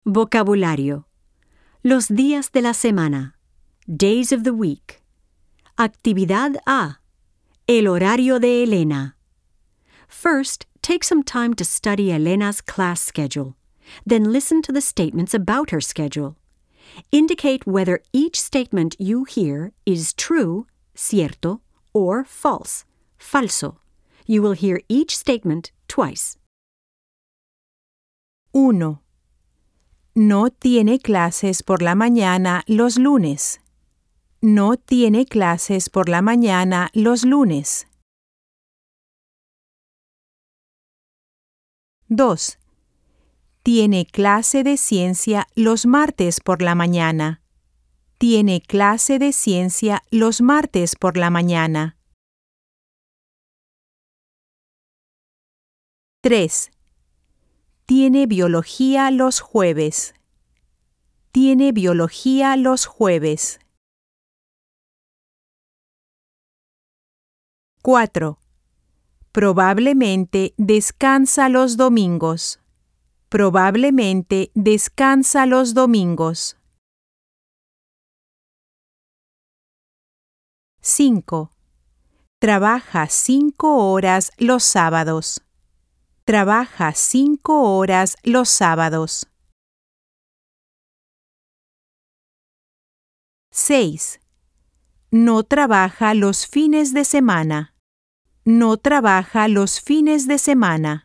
Vocabulario. Los días de la semana. Days of the week. Actividad A. El horario de Elena. First, take some time to study Elena's class schedule. Then listen to the statements about her schedule. Indicate whether each statement you hear is true, cierto, or false, falso. You will hear each statement twice. 1. No tiene clases por la mañana los lunes. No tiene clases por la mañana los lunes. 2. Tiene clase de ciencia los martes por la mañana. Tiene clase de ciencia los martes por la mañana. 3. Tiene biología los jueves. Tiene biología los jueves. 4. Probablemente descansa los domingos. Probablemente descansa los domingos. 5. Trabaja 5 horas los sábados. Trabaja 5 horas los sábados. 6. No trabaja los fines de semana. No trabaja los fines de semana.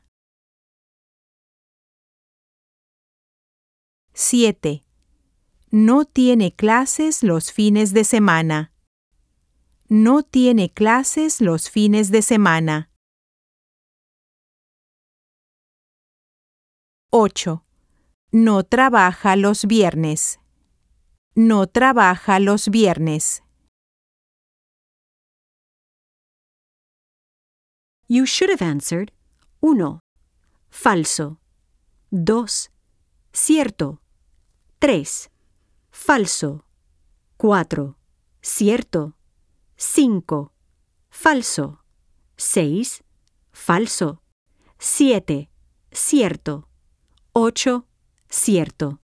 7. No tiene clases los fines de semana. No tiene clases los fines de semana. 8. No trabaja los viernes. No trabaja los viernes. You should have answered 1. Falso. 2. Cierto. 3. Falso. 4. Cierto. 5. Falso. 6. Falso. 7. Cierto. 8. Cierto.